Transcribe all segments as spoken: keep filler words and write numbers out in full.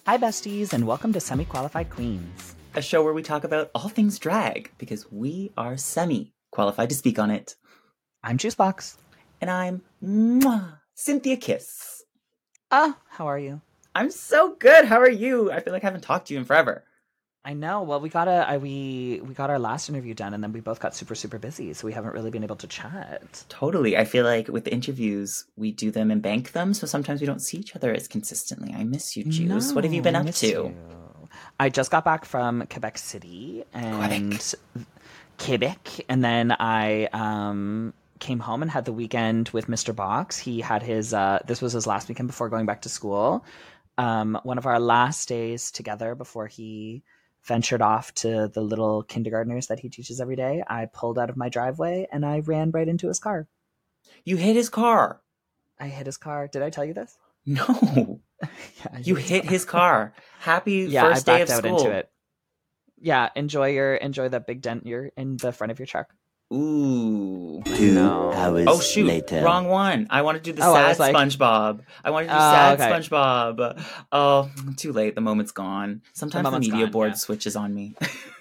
Hi, besties, and welcome to Semi-Qualified Queens, a show where we talk about all things drag because we are semi-qualified to speak on it. I'm Juicebox. And I'm mwah, Cynthia Kiss. Ah, uh, how are you? I'm so good. How are you? I feel like I haven't talked to you in forever. I know. Well, we got a I, we we got our last interview done, and then we both got super super busy, so we haven't really been able to chat. Totally. I feel like with the interviews, we do them and bank them, so sometimes we don't see each other as consistently. I miss you, Juice. No, what have you been I up miss to? You. I just got back from Quebec City and Quebec, Quebec and then I um, came home and had the weekend with Mister Box. He had his uh, this was his last weekend before going back to school. Um, one of our last days together before he ventured off to the little kindergartners that he teaches every day. I pulled out of my driveway and I ran right into his car. You hit his car? I hit his car. Did I tell you this? No. yeah, you hit his car. Happy yeah, first I day of backed school. out into it. Yeah, enjoy your enjoy that big dent you're in the front of your truck. Ooh. Two hours Oh, shoot. later. Wrong one. I want to do the oh, sad like... SpongeBob. I want to do oh, sad okay. SpongeBob. Oh, too late. The moment's gone. Sometimes the, the media gone, board yeah. switches on me.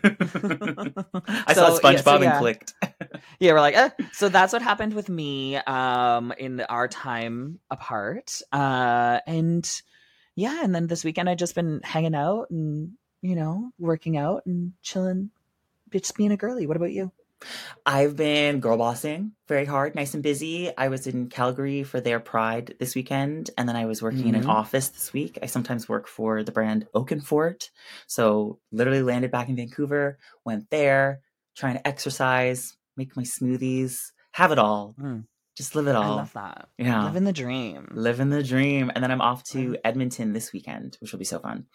I so, saw SpongeBob yeah, so, yeah. and clicked. yeah, we're like, eh. So that's what happened with me um, in our time apart. Uh, and yeah, and then this weekend I just been hanging out and, you know, working out and chilling, just being a girly. What about you? I've been girl bossing very hard, nice and busy. I was in Calgary for their Pride this weekend, and then I was working mm-hmm. in an office this week. I sometimes work for the brand Oakenfort, so literally landed back in Vancouver, went there, trying to exercise, make my smoothies, have it all. Mm. Just live it all. I love that. Yeah. Living the dream. Living the dream. And then I'm off to Edmonton this weekend, which will be so fun.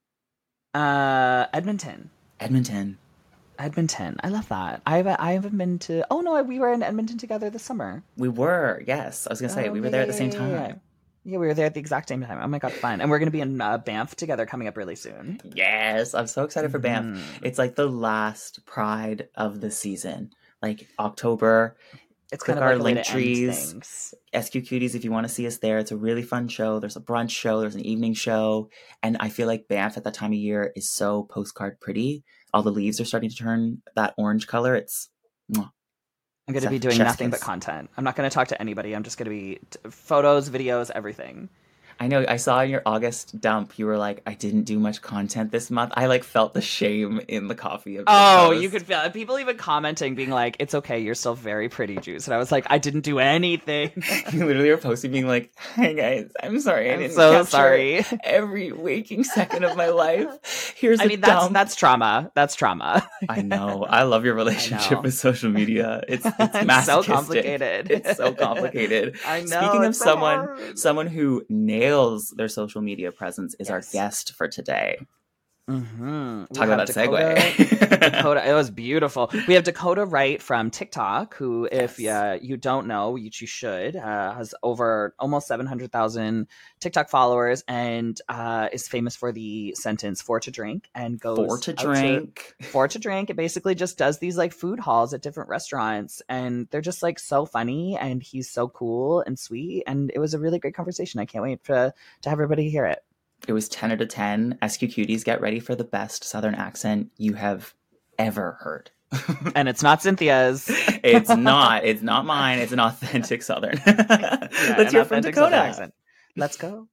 Uh, Edmonton. Edmonton. Edmonton. I love that. I haven't, I haven't been to... Oh, no, we were in Edmonton together this summer. We were, yes. I was going to say, oh, we were yeah, there at the same yeah, time. Yeah. yeah, we were there at the exact same time. Oh, my God, fun. And we're going to be in uh, Banff together coming up really soon. Yes, I'm so excited for Banff. Mm. It's like the last Pride of the season. Like October... It's Click kind of our like link trees, S Q Cuties if you want to see us there. It's a really fun show. There's a brunch show, there's an evening show, and I feel like Banff at that time of year is so postcard pretty. All the leaves are starting to turn that orange color. It's mwah. I'm going to be doing nothing kiss. but content. I'm not going to talk to anybody. I'm just going to be t- photos, videos, everything. I know. I saw in your August dump, you were like, I didn't do much content this month. I like felt the shame in the coffee. Of oh, post. You could feel it. People even commenting, being like, it's okay. You're still very pretty, Juice. And I was like, I didn't do anything. You literally were posting being like, hi guys, I'm sorry. I I'm didn't so capture sorry. every waking second of my life. Here's I a mean, that's, dump. that's trauma. That's trauma. I know. I love your relationship with social media. It's, it's, it's so complicated. It's so complicated. I know. Speaking of so someone, hard. someone who nails their social social media presence is yes. our guest for today. Mm-hmm. Talk about that Dakota, segue. Dakota, it was beautiful. We have Dakota Wright from TikTok, who, if yes. uh, you don't know, which you should, uh, has over almost seven hundred thousand TikTok followers and uh, is famous for the sentence "for to drink" and goes for to drink, to, for to drink. It basically just does these like food hauls at different restaurants, and they're just like so funny. And he's so cool and sweet, and it was a really great conversation. I can't wait to to have everybody hear it. It was ten out of ten. S Q Cuties, get ready for the best Southern accent you have ever heard. And it's not Cynthia's. It's not. It's not mine. It's an authentic Southern. Yeah, Let's hear from Dakota. Let's go.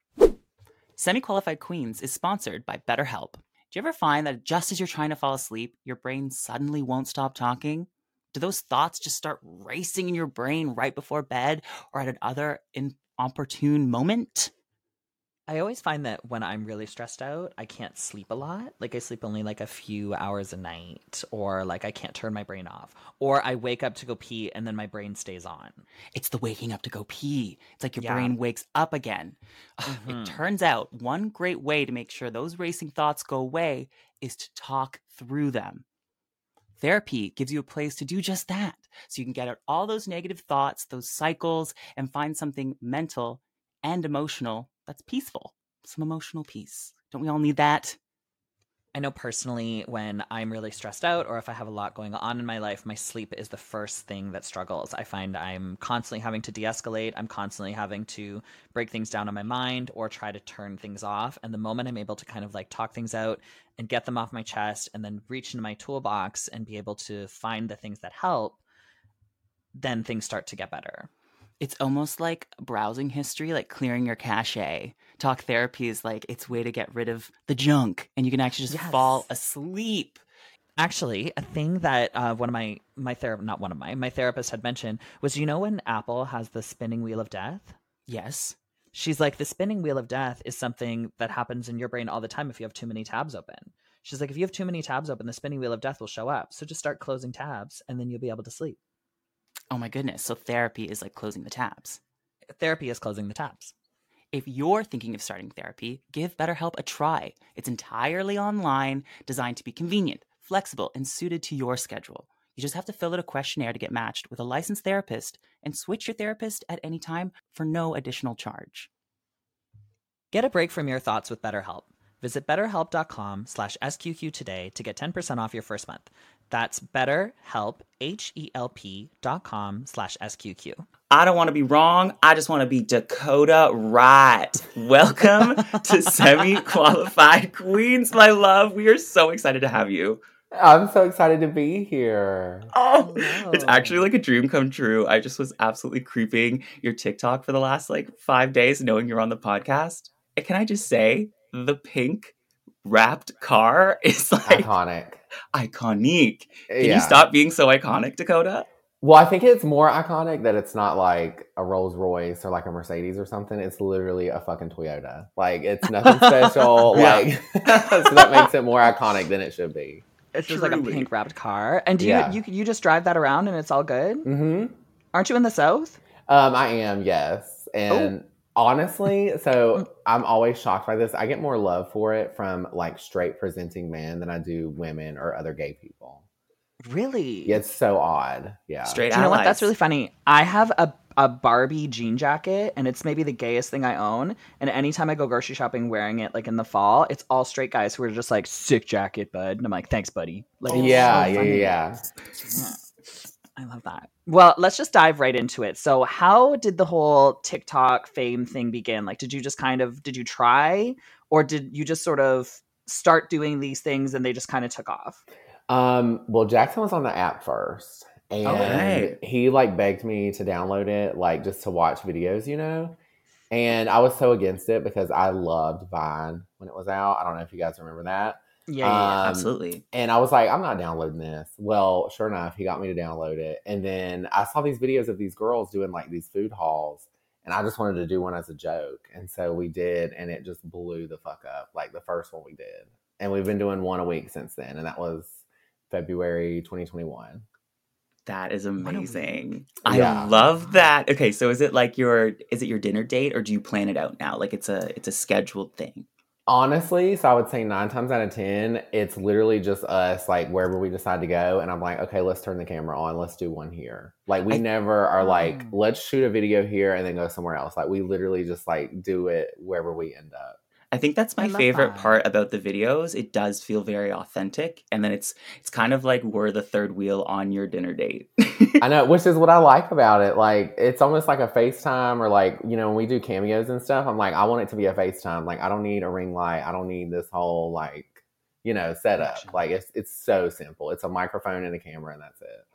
Semi-Qualified Queens is sponsored by BetterHelp. Do you ever find that just as you're trying to fall asleep, your brain suddenly won't stop talking? Do those thoughts just start racing in your brain right before bed or at another inopportune moment? I always find that when I'm really stressed out, I can't sleep a lot. Like I sleep only like a few hours a night, or like I can't turn my brain off, or I wake up to go pee and then my brain stays on. It's the waking up to go pee. It's like your yeah. brain wakes up again. Mm-hmm. It turns out one great way to make sure those racing thoughts go away is to talk through them. Therapy gives you a place to do just that. So you can get out all those negative thoughts, those cycles, and find something mental and emotional that's peaceful. Some emotional peace. Don't we all need that? I know personally when I'm really stressed out or if I have a lot going on in my life, my sleep is the first thing that struggles. I find I'm constantly having to de-escalate. I'm constantly having to break things down in my mind or try to turn things off. And the moment I'm able to kind of like talk things out and get them off my chest and then reach into my toolbox and be able to find the things that help, then things start to get better. It's almost like browsing history, like clearing your cache. Talk therapy is like its way to get rid of the junk, and you can actually just Yes. fall asleep. Actually, a thing that uh, one of my my therapist, not one of my my therapist had mentioned was, you know, when Apple has the spinning wheel of death. Yes. She's like, the spinning wheel of death is something that happens in your brain all the time if you have too many tabs open. She's like, if you have too many tabs open, the spinning wheel of death will show up. So just start closing tabs, and then you'll be able to sleep. Oh my goodness. So therapy is like closing the tabs. Therapy is closing the tabs. If you're thinking of starting therapy, give BetterHelp a try. It's entirely online, designed to be convenient, flexible, and suited to your schedule. You just have to fill out a questionnaire to get matched with a licensed therapist and switch your therapist at any time for no additional charge. Get a break from your thoughts with BetterHelp. Visit betterhelp.com slash SQQ today to get ten percent off your first month. That's betterhelp, H-E-L-P dot com slash S-Q-Q. I don't want to be wrong. I just want to be Dakota right. Welcome to Semi-Qualified Queens, my love. We are so excited to have you. I'm so excited to be here. Oh, Hello. It's actually like a dream come true. I just was absolutely creeping your TikTok for the last like five days knowing you're on the podcast. And can I just say, the pink wrapped car is like iconic. Iconic. Can yeah. you stop being so iconic, Dakota? Well, I think it's more iconic that it's not like a Rolls Royce or like a Mercedes or something. It's literally a fucking Toyota. Like, it's nothing special. Like, so that makes it more iconic than it should be. It's just Truly. like a pink wrapped car. And do you, yeah. you you just drive that around and it's all good? Mm-hmm. Aren't you in the South? Um, I am, yes. And... Oh. Honestly, so I'm always shocked by this. I get more love for it from like straight presenting men than I do women or other gay people. Really? Yeah, it's so odd. Yeah. Straight do you know what? That's really funny. I have a, a Barbie jean jacket, and it's maybe the gayest thing I own. And anytime I go grocery shopping wearing it, like in the fall, it's all straight guys who are just like, sick jacket, bud. And I'm like, thanks, buddy. Like, yeah, so yeah, yeah, yeah. I love that. Well, let's just dive right into it. So how did the whole TikTok fame thing begin? Like, did you just kind of, did you try, or did you just sort of start doing these things and they just kind of took off? Um, well, Jackson was on the app first, and okay. he like begged me to download it, like just to watch videos, you know? And I was so against it because I loved Vine when it was out. I don't know if you guys remember that. Yeah, yeah, um, absolutely. And I was like, I'm not downloading this. Well, sure enough, he got me to download it. And then I saw these videos of these girls doing like these food hauls. And I just wanted to do one as a joke. And so we did. And it just blew the fuck up. Like the first one we did. And we've been doing one a week since then. And that was February twenty twenty-one. That is amazing. Yeah. I love that. Okay, so is it like your, is it your dinner date or do you plan it out now? Like it's a, it's a scheduled thing. Honestly, so I would say nine times out of ten, it's literally just us, like wherever we decide to go. And I'm like, okay, let's turn the camera on. Let's do one here. Like we I, never are like, let's shoot a video here and then go somewhere else. Like we literally just like do it wherever we end up. I think that's my favorite that. part about the videos. It does feel very authentic. And then it's it's kind of like we're the third wheel on your dinner date. I know, which is what I like about it. Like, it's almost like a FaceTime or like, you know, when we do cameos and stuff, I'm like, I want it to be a FaceTime. Like, I don't need a ring light. I don't need this whole like, you know, setup. Like, it's it's so simple. It's a microphone and a camera and that's it.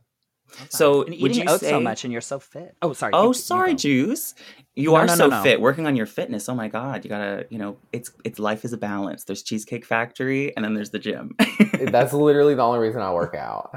So and eating you oats say... so much and you're so fit. Oh, sorry. Oh, you, sorry, you Juice. You no, are no, so no, no. fit. Working on your fitness. Oh my God. You gotta, you know, it's it's life is a balance. There's Cheesecake Factory and then there's the gym. That's literally the only reason I work out.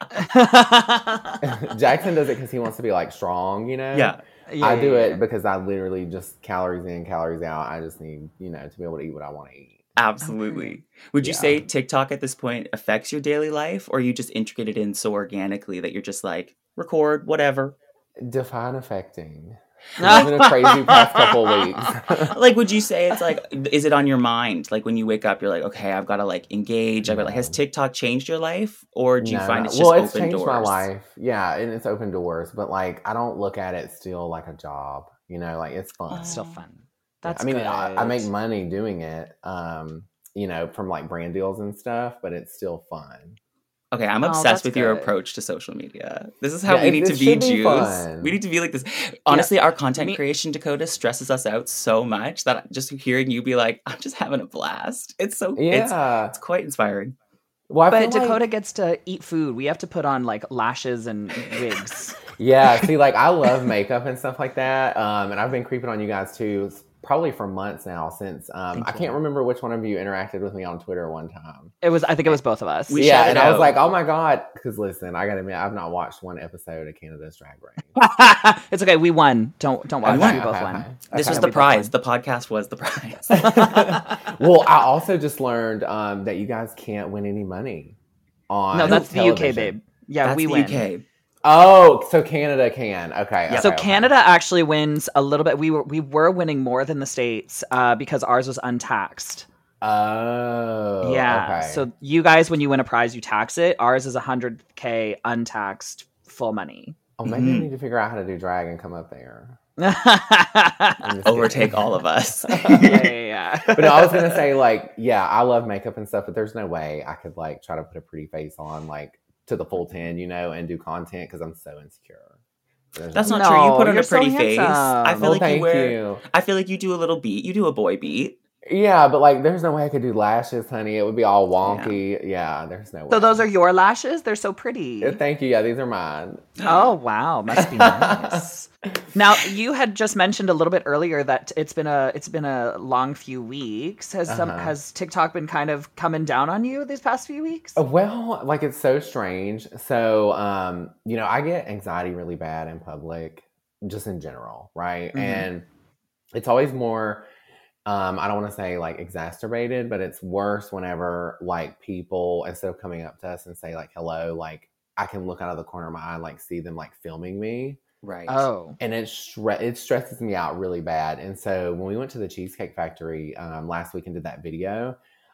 Jackson does it because he wants to be like strong, you know? Yeah. yeah I do yeah, it yeah. because I literally just calories in, calories out. I just need, you know, to be able to eat what I want to eat. Absolutely. Okay. Would you yeah. say TikTok at this point affects your daily life, or you just integrate it in so organically that you're just like, record, whatever? Define affecting. It's been a crazy past couple weeks. Like, would you say it's like, is it on your mind? Like when you wake up, you're like, okay, I've got to like engage. I've got, like, has TikTok changed your life, or do you no, find no. it's just well, open it's changed doors? my life. Yeah, and it's open doors. But like, I don't look at it still like a job. You know, like it's fun. It's still fun. Yeah. That's I mean, good. I, I make money doing it. Um, you know, from like brand deals and stuff, but it's still fun. Okay, I'm Oh, obsessed that's with your good. approach to social media. This is how Yeah, we it- need it to be, should be Jews. fun. We need to be like this. Honestly, our content Me- creation, Dakota, stresses us out so much that just hearing you be like, I'm just having a blast. It's so, it's, Yeah. it's quite inspiring. Well, I But feel Dakota like, gets to eat food. We have to put on like lashes and wigs. yeah, see, like I love makeup and stuff like that. Um, and I've been creeping on you guys too, probably for months now since um, Thank I can't you. remember which one of you interacted with me on Twitter one time. It was, I think it was both of us. We yeah, shouted and I was out. like, oh my God. Because listen, I gotta admit, I've not watched one episode of Canada's Drag Race. It's okay. We won. Don't don't watch. won. We both Okay, won. okay. This Okay. was we the both prize. won. The podcast was the prize. Well, I also just learned um, that you guys can't win any money on No, that's the U K, television. babe. Yeah, That's we the win. U K. Oh, so Canada can. Okay. Yeah. okay So okay. Canada actually wins a little bit. We were we were winning more than the States uh, because ours was untaxed. Oh. yeah. Okay. So you guys, when you win a prize, you tax it. Ours is one hundred K untaxed, full money. oh, maybe I Mhm. need to figure out how to do drag and come up there. I'm just Overtake kidding. all of us. yeah, yeah, yeah. But no, I was gonna say, like, yeah, I love makeup and stuff, but there's no way I could like try to put a pretty face on like to the full ten, you know, and do content because I'm so insecure. There's That's no not true. You put on you're a pretty so face. I handsome. feel Well, like thank you wear. you. I feel like you do a little beat. You do a boy beat. Yeah, but like, there's no way I could do lashes, honey. It would be all wonky. Yeah, there's no way. So those are your lashes? They're so pretty. Yeah, thank you. Yeah, these are mine. Oh wow, must be nice. Now you had just mentioned a little bit earlier that it's been a it's been a long few weeks. Has some Uh-huh. has TikTok been kind of coming down on you these past few weeks? Uh, Well, like it's so strange. So, um, you know, I get anxiety really bad in public, just in general, right? Mhm. And it's always more, um, I don't want to say like exacerbated, but it's worse whenever like people, instead of coming up to us and say like hello, like I can look out of the corner of my eye and like see them like filming me. Right. Oh, And it stre- it stresses me out really bad. And so when we went to the Cheesecake Factory um, last week and did that video,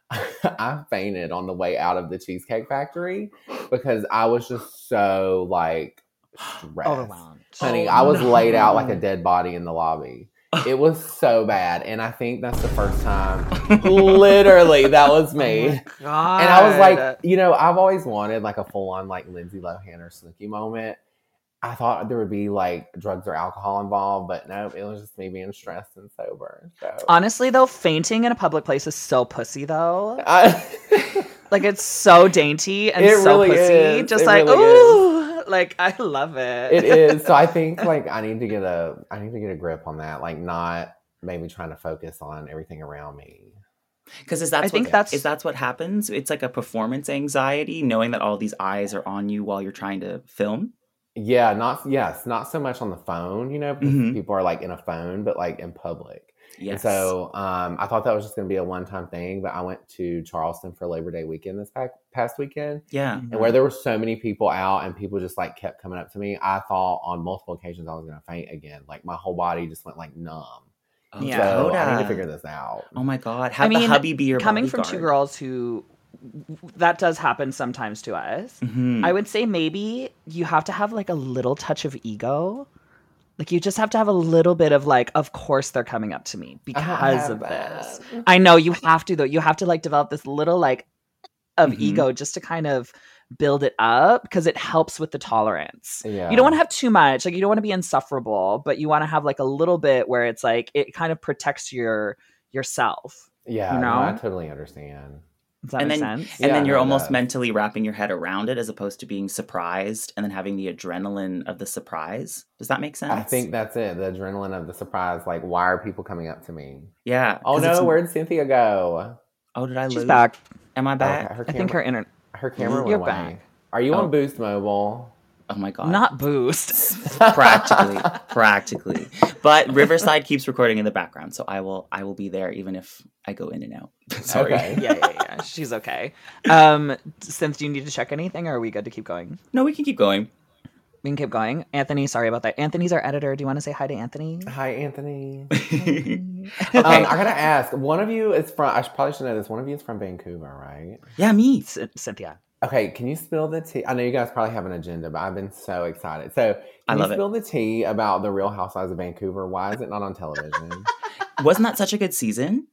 I fainted on the way out of the Cheesecake Factory because I was just so like stressed. overwhelmed. Honey, Oh, I was laid out like no. a dead body in the lobby. It was so bad. And I think that's the first time, literally, that was me. God. And I was like, you know, I've always wanted like a full on like Lindsay Lohan or Snooki moment. I thought there would be like drugs or alcohol involved, but no, it was just me being stressed and sober. So honestly though, fainting in a public place is so pussy though. I, Like it's so dainty and It so really pussy. is. Just It like really ooh, like I love it. it is. So I think like I need to get a I need to get a grip on that. Like not maybe trying to focus on everything around me. Because is that I what, think that's- is that's what happens? It's like a performance anxiety, knowing that all these eyes are on you while you're trying to film. Yeah, not yes, not so much on the phone, you know, because Mhm. people are like in a phone, but like in public. And Yes. so um, I thought that was just going to be a one-time thing, but I went to Charleston for Labor Day weekend this pa- past weekend, yeah. and where there were so many people out and people just like kept coming up to me, I thought on multiple occasions I was going to faint again. Like my whole body just went like numb. Oh, Yeah. So I need to Dakota. figure this out. Oh my God. Have I mean, the hubby be your coming from bodyguard. two girls who that does happen sometimes to us. Mhm. I would say maybe you have to have like a little touch of ego. Like you just have to have a little bit of like, of course they're coming up to me because have of this. that. I know you have to though. You have to like develop this little like of Mhm. ego just to kind of build it up because it helps with the tolerance. Yeah. You don't want to have too much. Like you don't want to be insufferable, but you want to have like a little bit where it's like it kind of protects your yourself. Yeah, you no, I know? totally understand. Does that And make then, sense? and Yeah, then you're no, it almost does. mentally wrapping your head around it as opposed to being surprised and then having the adrenaline of the surprise. Does that make sense? I think that's it. The adrenaline of the surprise. Like, why are people coming up to me? Yeah. Oh 'cause no, it's- where'd Cynthia go? Oh, did I She's lose? back. Am I back? Okay, her I think her camera- internet. Her camera went You're away. back. Are you Oh. on Boost Mobile? Oh my God. Not boost. practically, practically. But Riverside keeps recording in the background, so I will, I will be there even if I go in and out. Sorry. Okay. yeah, yeah, yeah. She's okay. Um, since do you need to check anything, or are we good to keep going? No, we can keep going. We can keep going. Anthony, sorry about that. Anthony's our editor. Do you want to say hi to Anthony? Hi, Anthony. Okay. Um, I gotta ask. One of you is from. I should, probably should know this. One of you is from Vancouver, right? Yeah, me. C- Cynthia. Okay. Can you spill the tea? I know you guys probably have an agenda, but I've been so excited. So, can I you love it. spill the tea about the Real Housewives of Vancouver? Why is it not on television? Wasn't that such a good season?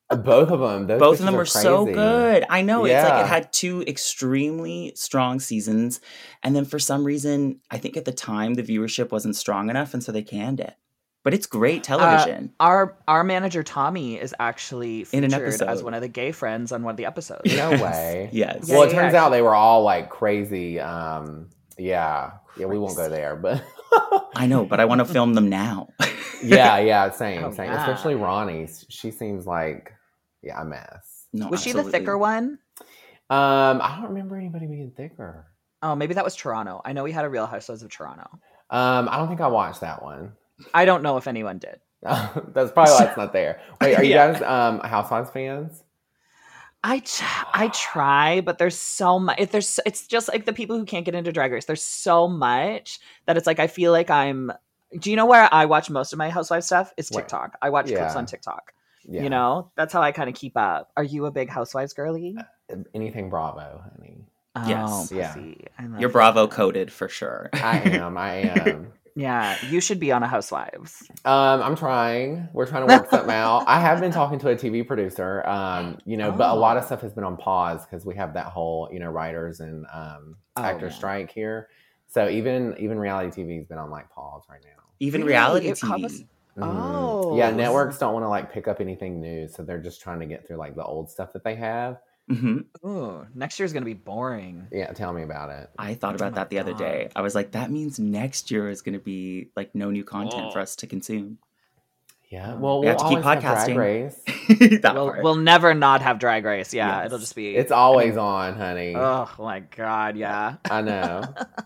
Both of them. Those Both of them are were so crazy. good. I know. It's like Yeah. it had two extremely strong seasons. And then for some reason, I think at the time the viewership wasn't strong enough. And so they canned it. But it's great television. Uh, our our manager Tommy is actually In an featured episode. as one of the gay friends on one of the episodes. No way. Yes. Well, Yeah, it yeah, turns yeah. out they were all like crazy. Um, yeah. Yeah, we won't go there, but I know, but I want to film them now. yeah, yeah, same, Oh, same. yeah. Especially Ronnie. She seems like yeah, a mess. No, Was she the absolutely. thicker one? Um, I don't remember anybody being thicker. Oh, maybe that was Toronto. I know we had a Real Housewives of Toronto. Um, I don't think I watched that one. I don't know if anyone did. That's probably why it's not there. Wait, are you Yeah. guys um Housewives fans? I, t- I try, but there's so much. If there's, it's just like the people who can't get into Drag Race. There's so much that it's like I feel like I'm. Do you know where I watch most of my Housewives stuff? Is Where? TikTok. I watch clips Yeah. on TikTok. Yeah. You know, that's how I kind of keep up. Are you a big Housewives girly? Anything Bravo, honey. Yes. Oh, Yeah. pussy. I love You're Bravo that. coded for sure. I am. I am. Yeah, you should be on a Housewives. Um, I'm trying. We're trying to work something out. I have been talking to a T V producer, um, you know, but a lot of Oh. stuff has been on pause because we have that whole, you know, writers and um, Oh, actor man. strike here. So even even reality T V has been on like pause right now. Even Really? reality It T V. covers- Mhm. Oh. yeah. Networks don't want to like pick up anything new, so they're just trying to get through like the old stuff that they have. hmm Ooh, next year's gonna be boring. Yeah, tell me about it. I thought about Oh my that the other day. God. I was like, that means next year is going to be like no new content Oh. for us to consume. Yeah, Um, well, we we'll have to keep always have podcasting. Drag Race. that We'll, part. we'll never not have Drag Race. Yeah, Yes. it'll just be. It's always on, honey. Oh my god, yeah. I know.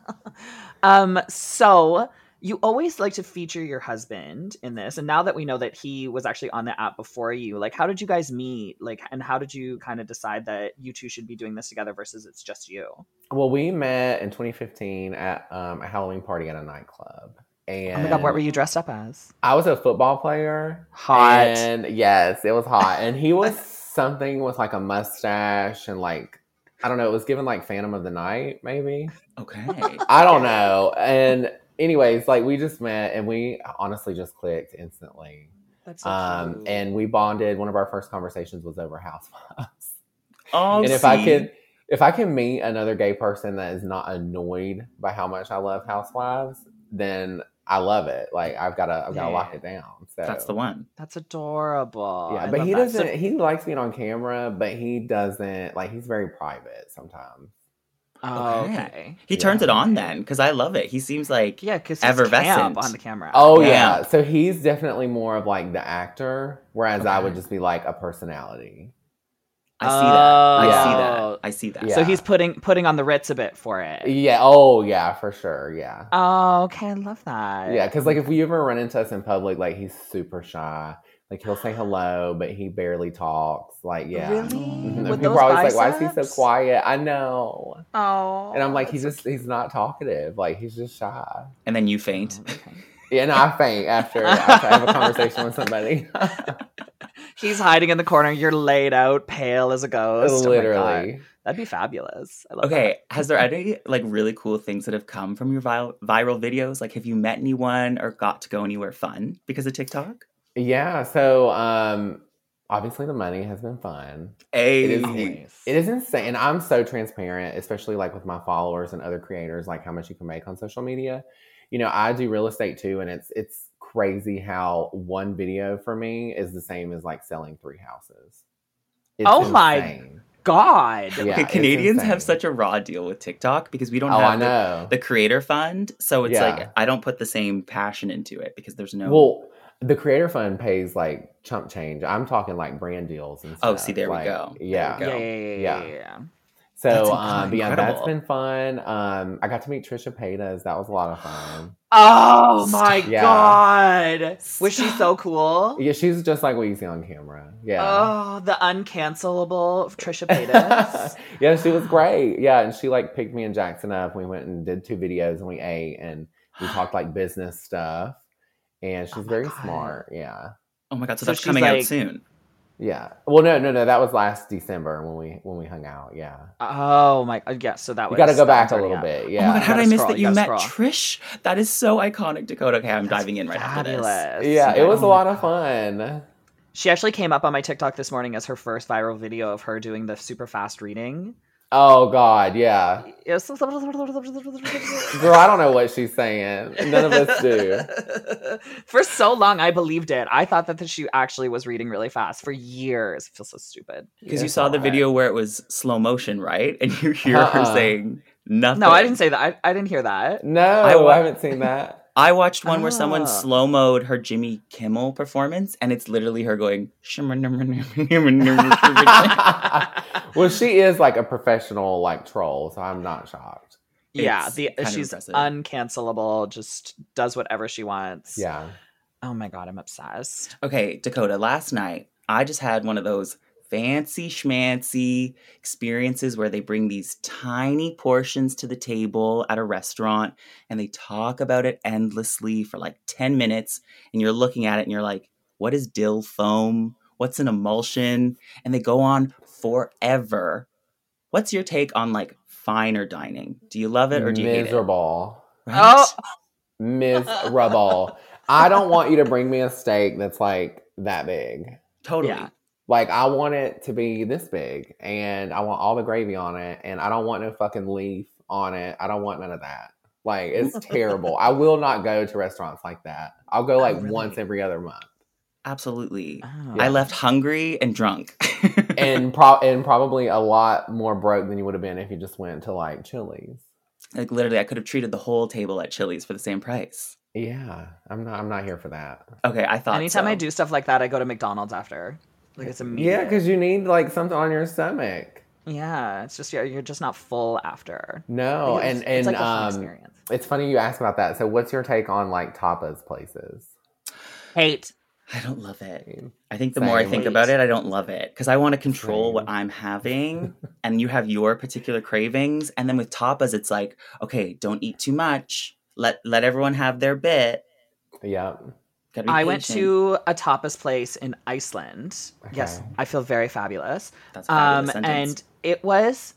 um. So you always like to feature your husband in this, and now that we know that he was actually on the app before you, like, how did you guys meet? Like, and how did you kind of decide that you two should be doing this together versus it's just you? Well, we met in twenty fifteen at um, a Halloween party at a nightclub. And Oh my god, what were you dressed up as? I was a football player. Hot. And yes, it was hot. And he was something with like a mustache and like, I don't know, it was given like Phantom of the Night, maybe. okay. I don't know. And anyways, like we just met and we honestly just clicked instantly. That's so Um, cute. and we bonded. One of our first conversations was over Housewives. Oh, and if I see? could, if I can meet another gay person that is not annoyed by how much I love Housewives, then I love it. Like I've got to, I've got to Yeah. lock it down. So That's the one. That's adorable. yeah, I but love he that. doesn't. So- he likes being on camera, but he doesn't. Like he's very private sometimes. oh, Okay. okay. He Yeah. turns it on then because I love it. He seems like Yeah, because he's Effervescent. camp on the camera. Oh Yeah. yeah. So he's definitely more of like the actor, whereas I Okay. would just be like a personality. I see that. I Yeah. see that. I see that. Yeah. So he's putting putting on the Ritz a bit for it. Yeah. Oh yeah, for sure. Yeah. Oh, okay, I love that. Yeah, because like if we ever run into us in public, like he's super shy. Like he'll say hello, but he barely talks. Like yeah. Really? Mhm. And With people those are always like, "Why is he so biceps? quiet?" I know. Oh. And I'm like, he's that's just he's not talkative. Like he's just shy. And then you so faint. cute. Okay. Yeah, and I faint after, after I have a conversation with somebody. He's hiding in the corner. You're laid out, pale as a ghost. Oh my God. Literally. That'd be fabulous. I love Okay, has there any like really cool things that have come from your vi- viral videos? Like, have you met anyone or got to go anywhere fun because of TikTok? Yeah. So um obviously the money has been fun. Hey, It is Always. it is insane. And I'm so transparent, especially like with my followers and other creators, like how much you can make on social media. You know, I do real estate too, and it's it's crazy how one video for me is the same as like selling three houses. It's Oh my insane. God. Yeah, okay, it's Canadians have insane. such a raw deal with TikTok because we don't Oh, I have the, know. the creator fund. So it's Yeah. like I don't put the same passion into it because there's no. Well, the creator fund pays like chump change. I'm talking like brand deals and stuff. Oh, see, there we Like, go. There we Yeah. go. Yeah, yeah, yeah, yeah, yeah, yeah. So, That's um, but yeah, incredible. that's been fun. Um, I got to meet Trisha Paytas. That was a lot of fun. Oh my Yeah. God. Was she so cool? Yeah, she's just like what you see on camera. Yeah. Oh, the uncancelable Trisha Paytas. Yeah, she was great. Yeah, and she like picked me and Jackson up. We went and did two videos and we ate and we talked like business stuff. And she's Oh my very God. smart. Yeah. Oh my god, so, So that's she's coming like- out soon. Yeah. Well, no, no, no. That was last December when we when we hung out. Yeah. Oh my, uh, yeah. So that You was. got to go that back a was little already out. bit. Yeah. Oh my god, how did gotta I miss scroll, that you you met gotta Trish? That is so iconic, Dakota. Okay, I'm That's diving in right after this. fabulous. Yeah, it was a Oh lot my of fun. She actually came up on my TikTok this morning as her first viral video of her doing the super fast reading. Oh God, yeah. Yes. Girl, I don't know what she's saying. None of us do. For so long, I believed it. I thought that she actually was reading really fast for years. I feel so stupid. Because you It's saw the alright. video where it was slow motion, right? And you hear Uh-uh. her saying nothing. No, I didn't say that. I, I didn't hear that. No, I I, wa- haven't seen that. I watched one where someone Oh. slow-moed her Jimmy Kimmel performance, and it's literally her going... Well, she is like a professional like troll, so I'm not shocked. Yeah, It's the kind of she's impressive. uncancelable. Just does whatever she wants. Yeah. Oh my God, I'm obsessed. Okay, Dakota, last night, I just had one of those fancy schmancy experiences where they bring these tiny portions to the table at a restaurant and they talk about it endlessly for like ten minutes, and you're looking at it and you're like, what is dill foam? What's an emulsion? And they go on forever. What's your take on like finer dining? Do you love it or do you Miserable. hate it? Right? Oh, Miserable. I don't want you to bring me a steak that's like that big. Totally. Yeah. Like, I want it to be this big, and I want all the gravy on it, and I don't want no fucking leaf on it. I don't want none of that. Like, it's terrible. I will not go to restaurants like that. I'll go like Oh, really? once every other month. Absolutely. Oh. I left hungry and drunk. And pro- and probably a lot more broke than you would have been if you just went to like Chili's. Like literally, I could have treated the whole table at Chili's for the same price. Yeah, I'm not. I'm not here for that. Okay, I thought. Anytime so. I do stuff like that, I go to McDonald's after. Like it's immediate. Yeah, because you need like something on your stomach. Yeah, it's just you're, you're just not full after. No, Like, and it's, and it's like a fun um, experience. it's funny you asked about that. So, what's your take on like tapas places? Hate. I don't love it. I think the more I Same. think about it, I don't love it because I want to control Same. what I'm having, and you have your particular cravings. And then with tapas, it's like, okay, don't eat too much. Let let everyone have their bit. Yeah. Gotta be I went patient. to a tapas place in Iceland. Yes, Okay. I feel very fabulous. That's a fabulous Um, sentence. and it was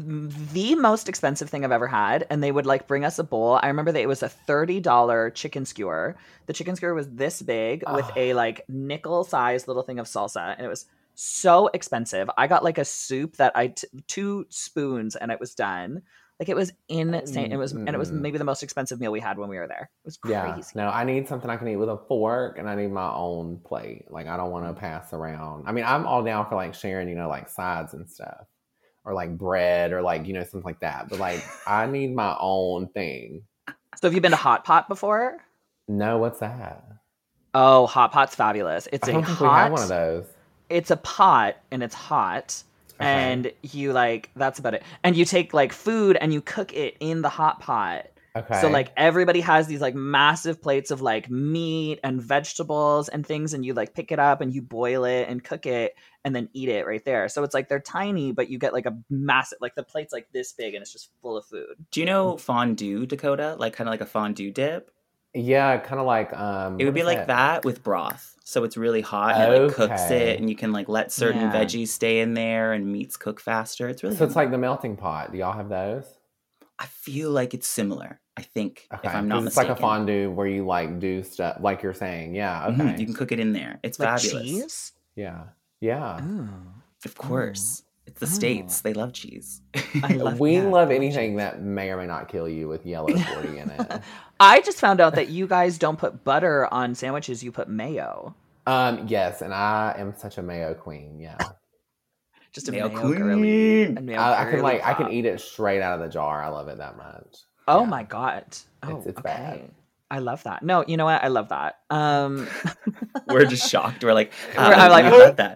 the most expensive thing I've ever had. And they would like bring us a bowl. I remember that it was a thirty dollars chicken skewer. The chicken skewer was this big with Ugh. a like nickel sized little thing of salsa. And it was so expensive. I got like a soup that I, t- two spoons and it was done. Like it was insane. It was, and it was Mm-mm. maybe the most expensive meal we had when we were there. It was crazy. Yeah. No, I need something I can eat with a fork, and I need my own plate. Like, I don't want to pass around. I mean, I'm all down for like sharing, you know, like sides and stuff, or like bread, or like, you know, something like that. But like, I need my own thing. So have you been to Hot Pot before? No, what's that? Oh, Hot Pot's fabulous. It's I a don't think hot. we have one of those. It's a pot and it's hot. Okay. And you like that's about it. And you take like food and you cook it in the hot pot. Okay. So like everybody has these like massive plates of like meat and vegetables and things, and you like pick it up and you boil it and cook it and then eat it right there. So it's like they're tiny, but you get like a massive, like the plate's like this big and it's just full of food. Do you know fondue, Dakota? Like kind of like a fondue dip. Yeah, kind of like um. It would what be is like that with broth. So it's really hot and it like cooks Okay. it, and you can like let certain Yeah. veggies stay in there and meats cook faster. It's really So it's like the melting pot. Do y'all have those? I feel like it's similar. I think Okay. if I'm not 'Cause it's mistaken. like a fondue where you like do stuff like you're saying. Yeah. Okay. Mhm, you can cook it in there. It's Like fabulous. cheese? Yeah. Yeah. Ooh. Of course. It's the States. They love cheese. I love we yeah, I love love anything cheese. that may or may not kill you with yellow forty in it. I just found out that you guys don't put butter on sandwiches, you put mayo. Um, yes, and I am such a mayo queen. Yeah, Just a Mayo mayo, queen. girly. A mayo I, I can girly like I can pop. eat it straight out of the jar. I love it that much. Oh Yeah. my god. Oh, It's- it's okay. bad. I love that. No, you know what? I love that. Um We're just shocked. We're like, ah, We're- I'm I like, never had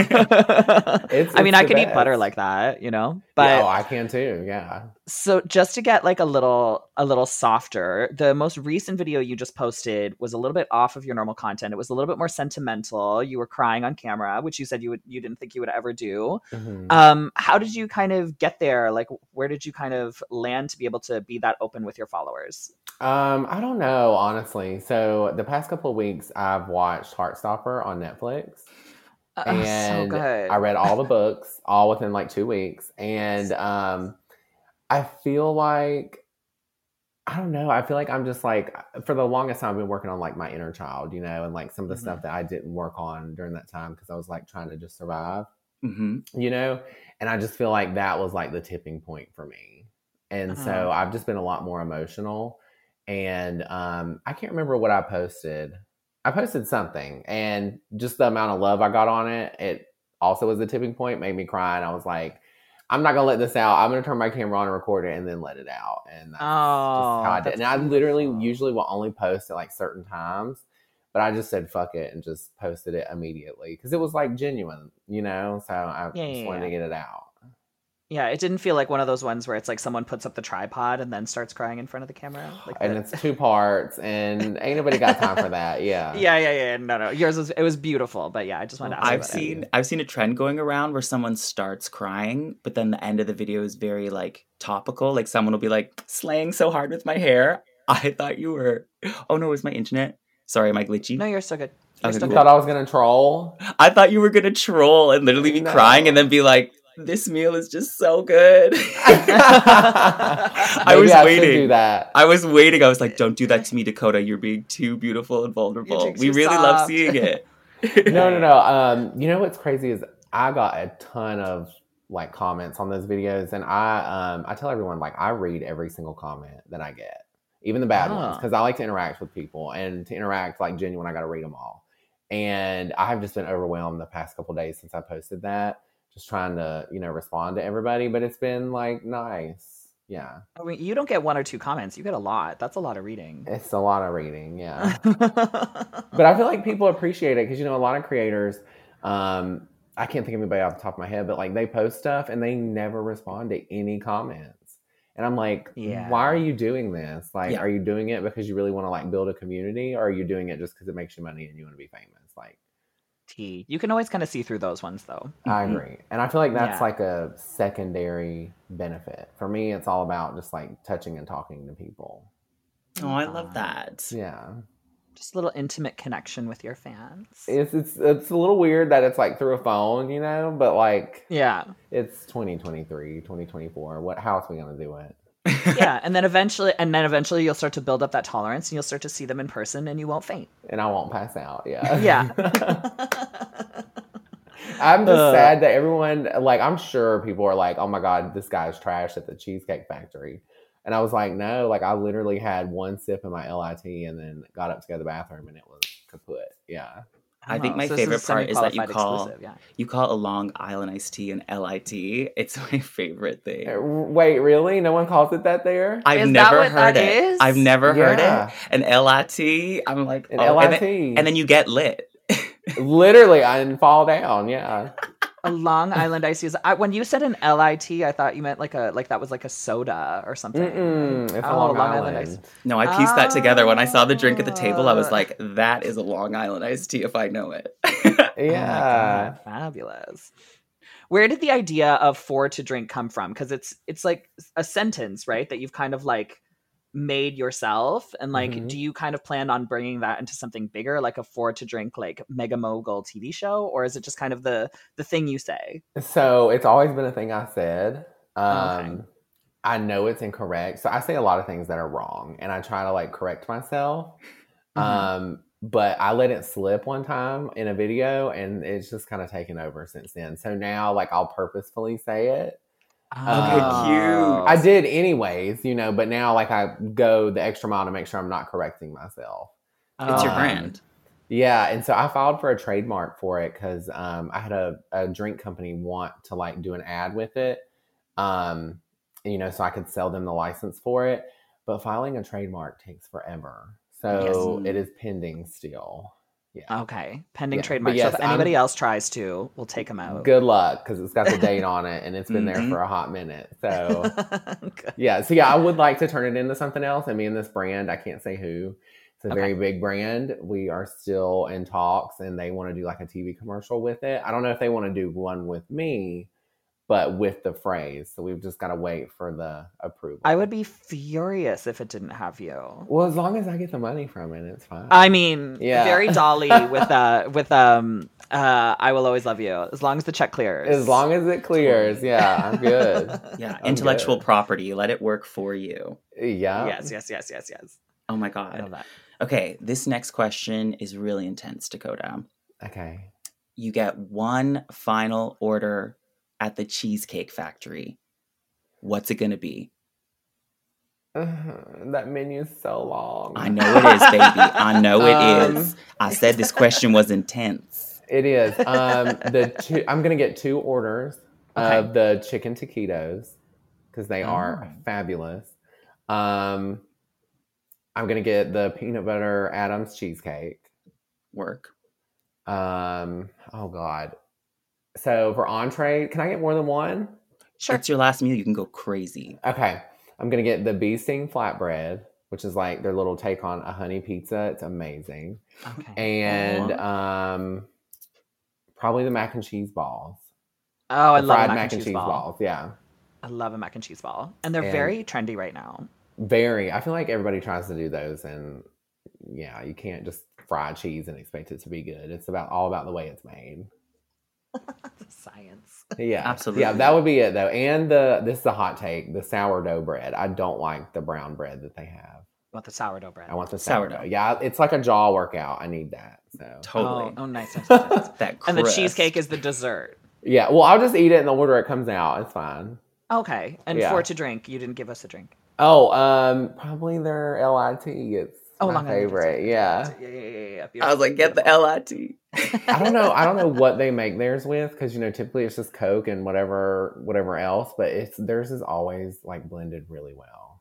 that. It's- I mean, it's I the can eat butter best. like that, you know. But But oh, I can too. Yeah. so just to get like a little a little softer, the most recent video you just posted was a little bit off of your normal content. It was a little bit more sentimental. You were crying on camera, which you said you would you didn't think you would ever do. Mhm. Um, how did you kind of get there? Like, where did you kind of land to be able to be that open with your followers? Um, I don't know, honestly. So the past couple of weeks, I've watched Heartstopper on Netflix. Uh, And so good. I read all the books all within like two weeks. And um, I feel like I don't know. I feel like I'm just like, for the longest time, I've been working on like my inner child, you know, and like some of the mm-hmm. stuff that I didn't work on during that time because I was like trying to just survive, mm-hmm. you know, and I just feel like that was like the tipping point for me. And uh-huh. so I've just been a lot more emotional. And um, I can't remember what I posted. I posted something, and just the amount of love I got on it, it also was the tipping point, made me cry. And I was like, I'm not gonna let this out. I'm gonna turn my camera on and record it and then let it out. And that's oh, just how I did. And I beautiful. literally usually will only post at like certain times, but I just said fuck it and just posted it immediately because it was like genuine, you know. So I yeah, just yeah, wanted yeah. to get it out. Yeah, it didn't feel like one of those ones where it's like someone puts up the tripod and then starts crying in front of the camera. Like and it's two parts, and ain't nobody got time for that. Yeah, yeah, yeah, yeah. No, no, yours was it was beautiful, but yeah, I just wanted to ask I've about seen it. I've seen a trend going around where someone starts crying, but then the end of the video is very like topical. Like someone will be like slaying so hard with my hair. I thought you were. Oh no, it was my internet. Sorry, am I glitchy? No, you're so good. You're okay, still you thought I was gonna troll? I thought you were gonna troll and literally be no. crying and then be like, this meal is just so good. I was I waiting. Do that. I was waiting. I was like, don't do that to me, Dakota. You're being too beautiful and vulnerable. We really soft. love seeing it. no, no, no. Um, you know what's crazy is I got a ton of like comments on those videos, and I um I tell everyone like I read every single comment that I get, even the bad oh. ones, because I like to interact with people, and to interact like genuine, I got to read them all. And I have just been overwhelmed the past couple of days since I posted that. Just trying to, you know, respond to everybody, but it's been like nice. Yeah. I mean, you don't get one or two comments. You get a lot. That's a lot of reading. It's a lot of reading. Yeah. But I feel like people appreciate it because, you know, a lot of creators, um, I can't think of anybody off the top of my head, but like they post stuff and they never respond to any comments. And I'm like, yeah. why are you doing this? Like, yeah. are you doing it because you really want to like build a community, or are you doing it just because it makes you money and you want to be famous? Like, Tea. You can always kind of see through those ones, though. I agree. And I feel like that's yeah. like a secondary benefit. For me, it's all about just like touching and talking to people. Oh, I love that. Yeah. Just a little intimate connection with your fans. It's it's it's a little weird that it's like through a phone, you know, but like yeah. It's twenty twenty-three, twenty twenty-four. What how else are we going to do it? yeah, and then eventually and then eventually you'll start to build up that tolerance, and you'll start to see them in person, and you won't faint. And I won't pass out. Yeah. Yeah. I'm just uh, sad that everyone, like, I'm sure people are like, oh my God, this guy's trash at the Cheesecake Factory. And I was like, no, like I literally had one sip of my L I T and then got up to go to the bathroom and it was kaput. Yeah. I think my so favorite part is that you call yeah. you call a Long Island iced tea an L I T. It's my favorite thing. Wait, really? No one calls it that there? I've is never that what heard that it. Is? I've never yeah. heard it. An L I T. I'm like an oh, L I T, and then, and then you get lit. Literally, I didn't fall down. Yeah. A Long Island iced tea. I, when you said an L I T, I thought you meant like a like that was like a soda or something. Mm-mm, it's oh, a Long, Long Island. Island iced. No, I pieced oh. that together when I saw the drink at the table. I was like, that is a Long Island iced tea if I know it. Yeah, oh fabulous. Where did the idea of for to drink come from? Because it's it's like a sentence, right? That you've kind of like made yourself, and like mm-hmm. do you kind of plan on bringing that into something bigger, like a for to drink like Mega Mogul T V show, or is it just kind of the the thing you say? So it's always been a thing I said. um okay. I know it's incorrect, so I say a lot of things that are wrong and I try to like correct myself. mm-hmm. um but I let it slip one time in a video and it's just kind of taken over since then. So now like I'll purposefully say it. Okay, um, cute. I did anyways, you know, but now like I go the extra mile to make sure I'm not correcting myself. It's um, your brand. Yeah. And so I filed for a trademark for it because um, I had a, a drink company want to like do an ad with it. Um, you know, so I could sell them the license for it. But filing a trademark takes forever. So yes. It is pending still. Yeah. Okay. Pending yeah. trademark. Yes, so if anybody I'm, else tries to, we'll take them out. Good luck, because it's got the date on it and it's been mm-hmm. there for a hot minute. So yeah. So yeah, I would like to turn it into something else. I mean, this brand, I can't say who. It's a okay. very big brand. We are still in talks and they want to do like a T V commercial with it. I don't know if they want to do one with me, but with the phrase. So we've just got to wait for the approval. I would be furious if it didn't have you. Well, as long as I get the money from it, it's fine. I mean, yeah. very Dolly with uh with um Uh, I will always love you as long as the check clears. As long as it clears, totally. Yeah, I'm good. Yeah, I'm intellectual good. property. Let it work for you. Yeah. Yes, yes, yes, yes, yes. Oh my God. I love that. Okay, this next question is really intense, Dakota. Okay. You get one final order at the Cheesecake Factory. What's it going to be? Uh, that menu is so long. I know it is, baby. I know it um, is. I said this question was intense. It is. Um, the two, I'm going to get two orders okay. of the chicken taquitos because they oh. are fabulous. Um, I'm going to get the peanut butter Adams cheesecake. Work. Um. Oh, God. So for entree, can I get more than one? Sure. It's your last meal. You can go crazy. Okay. I'm going to get the bee sting flatbread, which is like their little take on a honey pizza. It's amazing. Okay. And um, probably the mac and cheese balls. Oh, I the love fried mac, mac and cheese, cheese ball. balls. Yeah. I love a mac and cheese ball. And they're and very trendy right now. Very. I feel like everybody tries to do those. And yeah, you can't just fry cheese and expect it to be good. It's about all about the way it's made. The science. Yeah, absolutely. Yeah, that would be it though. And the this is a hot take: the sourdough bread. I don't like the brown bread that they have. I want the sourdough bread. I want the sourdough. sourdough. Yeah, it's like a jaw workout. I need that. So totally. Oh, oh nice. nice, nice, nice. That and the cheesecake is the dessert. Yeah. Well, I'll just eat it in the order it comes out. It's fine. Okay. And yeah. for to drink, you didn't give us a drink. Oh, um, probably their L I T. It's oh, my favorite. Yeah. Yeah, yeah, yeah, yeah. I was like, get the L I T. I don't know. I don't know what they make theirs with because you know typically it's just Coke and whatever whatever else, but it's theirs is always like blended really well.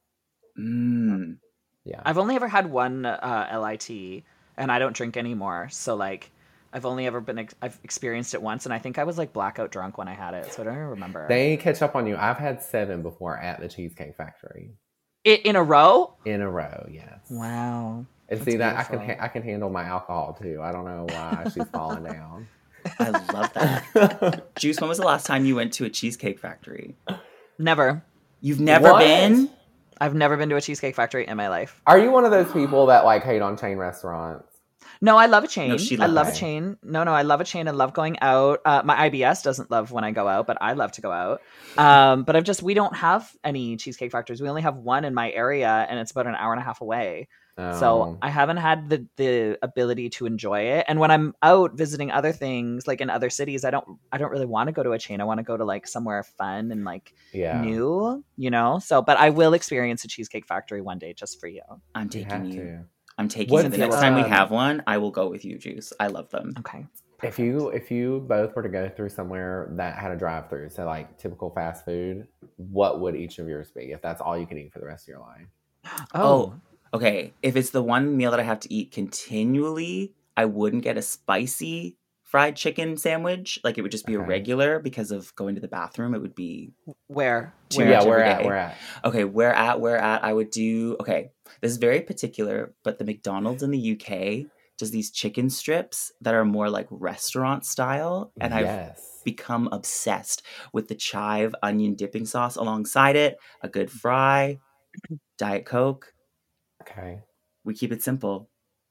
Mm. Yeah, I've only ever had one uh, L I T, and I don't drink anymore. So like, I've only ever been ex- I've experienced it once, and I think I was like blackout drunk when I had it, so I don't even remember. They catch up on you. I've had seven before at the Cheesecake Factory. It, in a row? In a row, yes. Wow. And see that I can ha- I can handle my alcohol too. I don't know why she's falling down. I love that. Juice, when was the last time you went to a Cheesecake Factory? Never. You've never what? been? I've never been to a Cheesecake Factory in my life. Are you one of those people that like hate on chain restaurants? No, I love a chain. No, she I love it. a chain. No, no, I love a chain. I love going out. Uh, my I B S doesn't love when I go out, but I love to go out. Um, but I've just, we don't have any Cheesecake Factories. We only have one in my area, and it's about an hour and a half away. Oh. So I haven't had the, the ability to enjoy it. And when I'm out visiting other things, like in other cities, I don't I don't really want to go to a chain. I want to go to like somewhere fun and like yeah. new, you know? So, but I will experience a Cheesecake Factory one day just for you. I'm taking you. you. I'm taking What's you. The your, next time we um, have one, I will go with you, Juice. I love them. Okay. Perfect. If you if you both were to go through somewhere that had a drive-through, so like typical fast food, what would each of yours be if that's all you could eat for the rest of your life? Oh, okay. If it's the one meal that I have to eat continually, I wouldn't get a spicy fried chicken sandwich. Like it would just be okay. a regular because of going to the bathroom. It would be where? Too where? much Yeah, every where day. at? Where at? Okay, where at? Where at? I would do. Okay, this is very particular, but the McDonald's in the U K does these chicken strips that are more like restaurant style, and yes. I've become obsessed with the chive onion dipping sauce alongside it, a good fry, Diet Coke. Okay. We keep it simple.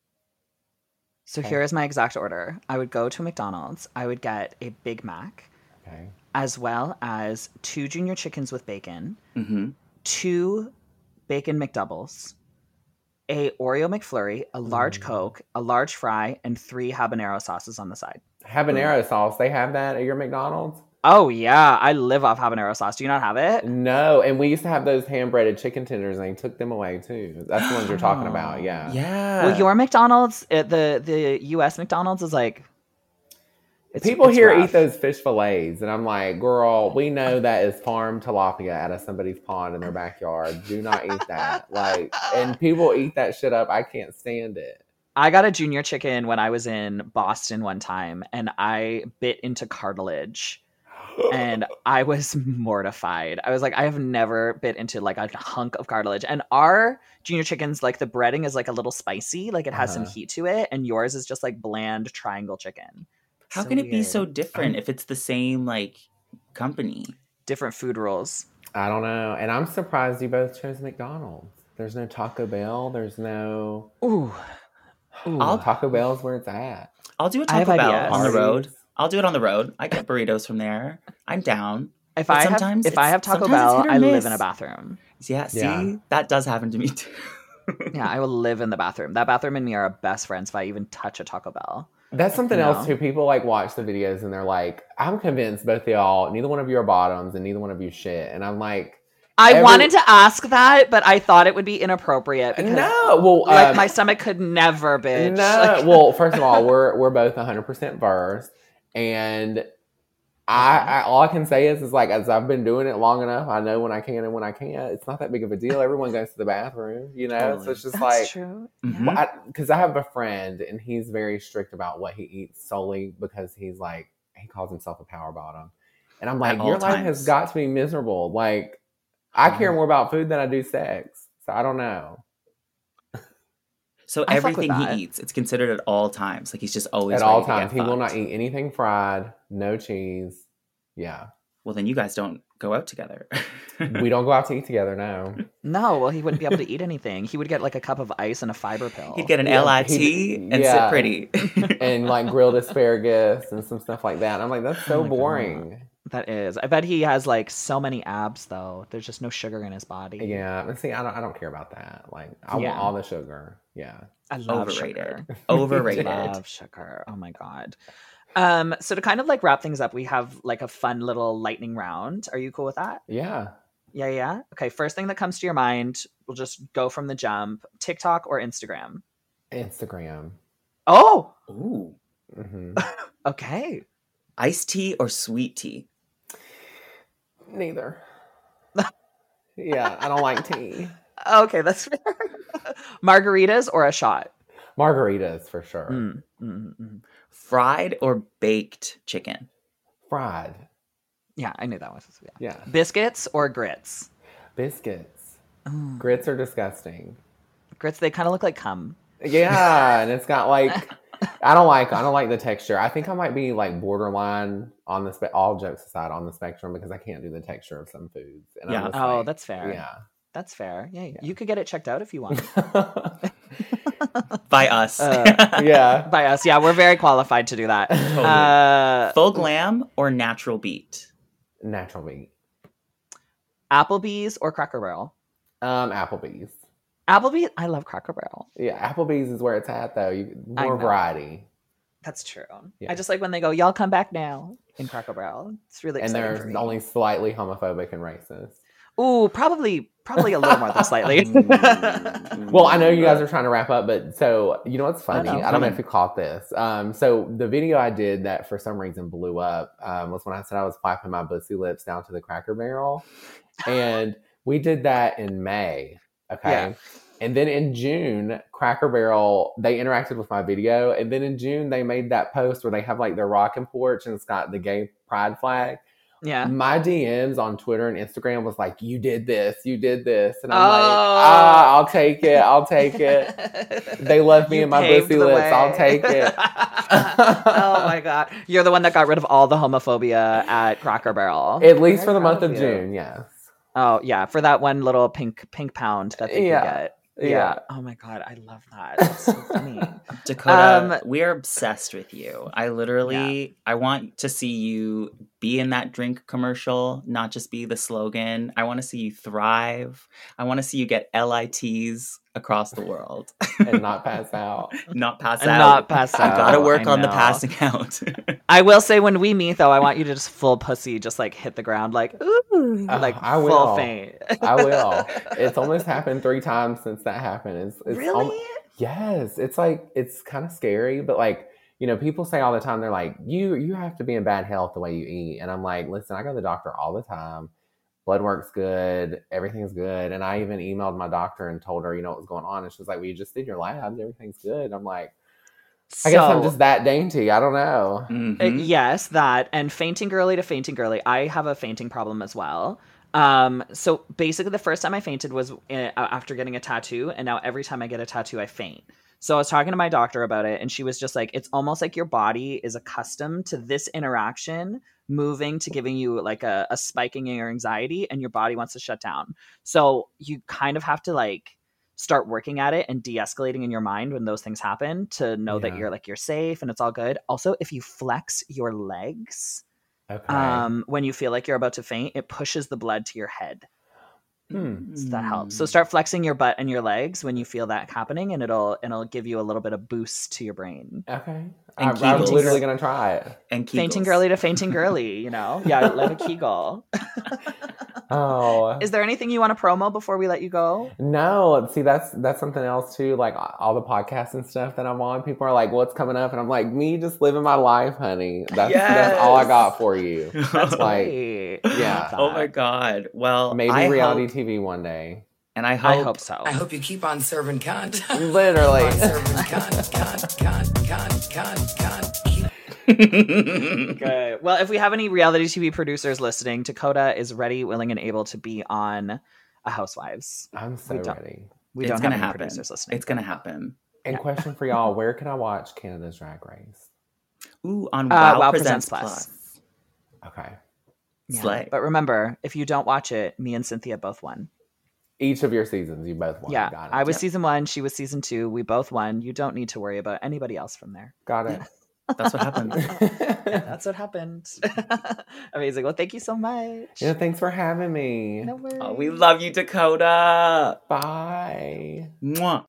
So okay. here is my exact order. I would go to McDonald's. I would get a Big Mac, okay. as well as two junior chickens with bacon, mm-hmm. two bacon McDoubles, a Oreo McFlurry, a large mm. Coke, a large fry, and three habanero sauces on the side. Habanero sauce. They have that at your McDonald's? Oh, yeah. I live off habanero sauce. Do you not have it? No. And we used to have those hand-breaded chicken tenders, and they took them away, too. That's the ones you're talking about. Yeah. Yeah. Well, your McDonald's, uh, the, the U S McDonald's is like... It's, People it's here rough. eat those fish fillets, and I'm like, girl, we know that is farm tilapia out of somebody's pond in their backyard. Do not eat that. Like, and people eat that shit up. I can't stand it. I got a junior chicken when I was in Boston one time, and I bit into cartilage, and I was mortified. I was like, I have never bit into like a hunk of cartilage. And our junior chickens, like the breading is like a little spicy, like it has uh-huh. some heat to it, and yours is just like bland triangle chicken. How so can it weird. be so different if it's the same like company? Different food rules. I don't know. And I'm surprised you both chose McDonald's. There's no Taco Bell. There's no... Ooh. Ooh. I'll, Taco Bell's where it's at. I'll do a I have Taco Bell ideas. on the road. Parties. I'll do it on the road. I get burritos from there. I'm down. If But I have sometimes if I it's- have Taco sometimes it's Bell, hit or I live miss. in a bathroom. Yeah, see, Yeah. that does happen to me too. Yeah, I will live in the bathroom. That bathroom and me are best friends if I even touch a Taco Bell. That's something You else know? too. People like watch the videos and they're like, I'm convinced both of y'all, neither one of you are bottoms and neither one of you shit. And I'm like, I Every- wanted to ask that, but I thought it would be inappropriate because no, well, like um, my stomach could never, bitch. no. Like- Well, first of all, we're we're both one hundred percent versed, and I, Okay. I all I can say is is like as I've been doing it long enough, I know when I can and when I can't. It's not that big of a deal. Everyone goes to the bathroom, you know. Totally. So it's just That's like true. Mhm. Yeah. because I, I have a friend and he's very strict about what he eats solely because he's like he calls himself a power bottom, and I'm like, At your all life times. has got to be miserable. Like I care Yeah. more about food than I do sex, so I don't know. So I fuck with everything he that. eats, it's considered at all times. Like he's just always At ready all to get times, he will not fucked. eat anything fried, no cheese. Yeah, Well, then you guys don't go out together. we don't go out to eat together now. No, well, he wouldn't be able to eat anything. He would get like a cup of ice and a fiber pill. He'd get an Yeah, L I he'd- T and yeah. sit pretty. And like grilled asparagus and some stuff like that. And I'm like, that's so Oh my God. boring. That is. I bet he has like so many abs though. There's just no sugar in his body. Yeah, and see, I don't, I don't care about that. Like, I Yeah. want all the sugar. Yeah, I love Overrated. sugar. Overrated. Love sugar. Oh my god. Um, so to kind of like wrap things up, we have like a fun little lightning round. Are you cool with that? yeah. Yeah, yeah. Okay, first thing that comes to your mind, we'll just go from the jump. TikTok or Instagram? Instagram. Oh, Ooh. hmm okay. Iced tea or sweet tea? Neither. Yeah, I don't like tea. Okay, that's fair. Margaritas or a shot? Margaritas for sure. Mm, mm, mm. Fried or baked chicken? Fried. Yeah, I knew that was. Yeah. Yeah. Biscuits or grits? Biscuits. Mm. Grits are disgusting. Grits, they kind of look like cum. Yeah, and it's got like I don't like I don't like the texture. I think I might be like borderline on the spe- all jokes aside on the spectrum because I can't do the texture of some foods. And I'm Yeah. just Oh, like, that's fair. Yeah. That's fair. Yeah, you could get it checked out if you want. By us. Uh, Yeah. By us. Yeah, we're very qualified to do that. Totally. Uh, Full glam or natural beat? Natural meat. Applebee's or Cracker Barrel? Um, Applebee's. Applebee's, I love Cracker Barrel. Yeah, Applebee's is where it's at though. You, I more know. variety. That's true. Yeah. I just like when they go, y'all come back now in Cracker Barrel. It's really And exciting they're for me. only slightly homophobic and racist. Ooh, probably, probably a little more than slightly. Well, I know you guys are trying to wrap up, but so you know what's funny? I I, know. don't know if you caught this. Um, so the video I did that for some reason blew up um, was when I said I was wiping my bussy lips down to the Cracker Barrel, and we did that in May. Okay. Yeah. And then in June, Cracker Barrel, they interacted with my video. And then in June, they made that post where they have like their rocking porch and it's got the gay pride flag. Yeah. My D Ms on Twitter and Instagram was like, you did this, you did this. And I'm Oh. like, ah, I'll take it, I'll take it. They love me You and my paved bussy the lips, way. I'll take it. Oh my god. You're the one that got rid of all the homophobia at Cracker Barrel. At least Very for the proud month of you. June, yes. Oh yeah, for that one little pink pink pound that they Yeah. could get. Yeah. Yeah. Oh my god, I love that. That's so funny. Dakota, Um, we're obsessed with you. I literally, I want to see you be in that drink commercial, not just be the slogan. I want to see you thrive. I want to see you get L I Ts across the world, And not pass out. not pass And out. not pass You gotta out, work I on the know. passing out. I will say when we meet though, I want you to just full pussy, just like hit the ground, like ooh, Uh, like I full will. faint. I will. It's almost happened three times since that happened. It's, it's Really? al- yes. It's like it's kind of scary, but like you know, people say all the time they're like, you you have to be in bad health the way you eat, and I'm like, listen, I go to the doctor all the time. Blood work's good, everything's good, and I even emailed my doctor and told her, you know, what was going on, and she was like, well, you just did your labs, everything's good. I'm like, I guess I'm So- just that dainty. I don't know. Uh, Mhm. yes, that and fainting girly to fainting girly. I have a fainting problem as well. Um, so basically, the first time I fainted was uh, after getting a tattoo, and now every time I get a tattoo, I faint. So I was talking to my doctor about it, and she was just like, "It's almost like your body is accustomed to this interaction moving to giving you like a, a spiking in your anxiety, and your body wants to shut down. So you kind of have to like start working at it and de-escalating in your mind when those things happen to know yeah. that you're like you're safe and it's all good. Also, if you flex your legs okay. um, when you feel like you're about to faint, it pushes the blood to your head. Hmm. So that helps. So start flexing your butt and your legs when you feel that happening, and it'll it'll give you a little bit of boost to your brain. Okay, I'm, I'm literally gonna try it. And Kegels. Fainting girly to fainting girly, you know, yeah, let a Kegel. Oh, is there anything you want to promo before we let you go? No, see that's that's something else too. Like all the podcasts and stuff that I'm on, people are like, "What's coming up?" And I'm like, "Me just living my life, honey. That's yes. that's all I got for you." That's like, great. yeah. Oh my god. Well, maybe I reality hope, T V one day. and I hope I hope so. I hope you keep on serving cunt. Literally, keep on serving cunt, cunt, cunt, cunt, cunt, cunt. Keep- Okay. Well, if we have any reality T V producers listening, Dakota is ready, willing, and able to be on a Housewives. I'm so we ready. We it's don't gonna have any happen. producers listening. It's gonna happen. And yeah. question for y'all: where can I watch Canada's Drag Race? Ooh, on uh, Wow, Wow Presents, Presents Plus. Plus. Okay. Yeah. Slay. But remember, if you don't watch it, me and Cynthia both won. Each of your seasons, you both won. Yeah, Got it. I was yep. season one. She was season two. We both won. You don't need to worry about anybody else from there. Got it. That's what happened. Yeah, that's what happened. Amazing. Well, thank you so much. Yeah, thanks for having me. No worries. Oh, we love you, Dakota. Bye. Mwah.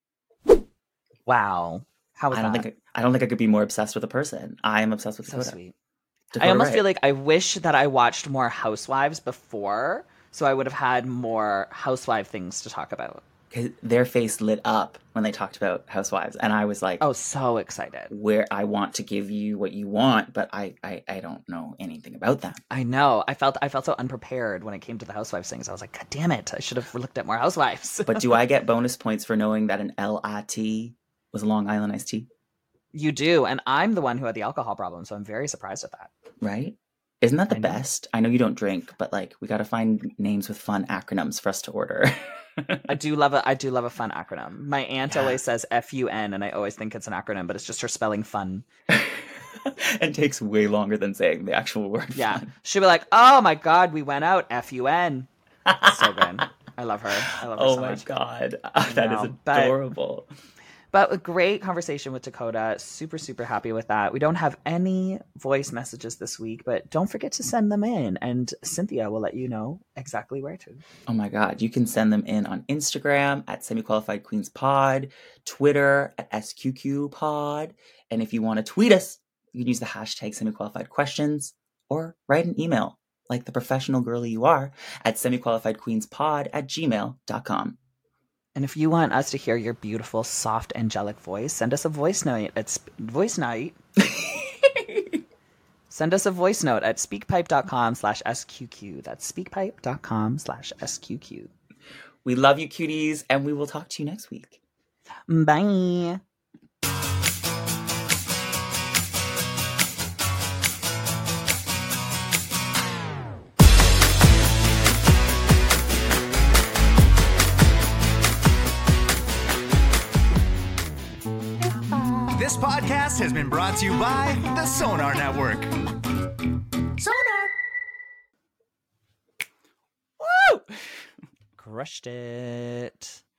Wow. How was I don't that? think I, I don't think I could be more obsessed with a person. I am obsessed with So Dakota. sweet. Dakota I almost Wright. feel like I wish that I watched more Housewives before, so I would have had more Housewife things to talk about. 'Cause their face lit up when they talked about Housewives, and I was like, Oh, so excited. where I want to give you what you want, but I, I, I don't know anything about them. I know. I felt I felt so unprepared when it came to the Housewives things. I was like, God damn it! I should have looked at more Housewives. But do I get bonus points for knowing that an L I T was a Long Island iced tea? You do, and I'm the one who had the alcohol problem, so I'm very surprised at that. Right? Isn't that the I know. best? I know you don't drink, but like we got to find names with fun acronyms for us to order. I do love a I do love a fun acronym. My aunt Yeah. always says F U N, and I always think it's an acronym, but it's just her spelling fun. And takes way longer than saying the actual word. Yeah, fun. she'll be like, "Oh my God, we went out F U N." So good. I love her. I love her Oh so my much. god, that is know, but- adorable. But a great conversation with Dakota. Super, super happy with that. We don't have any voice messages this week, but don't forget to send them in. And Cynthia will let you know exactly where to. Oh my god, you can send them in on Instagram at Semi-Qualified Queens Pod, Twitter at S Q Q Pod, and if you want to tweet us, you can use the hashtag Semi-Qualified Questions or write an email like the professional girly you are at semiqualifiedqueenspod at gmail dot com. And if you want us to hear your beautiful, soft, angelic voice, send us a voice note at sp- voice night. Send us a voice note at speakpipe.com slash SQQ. That's speakpipe.com slash SQQ. We love you, cuties, and we will talk to you next week. Bye. This podcast has been brought to you by the Sonar Network. Sonar. Woo! Crushed it.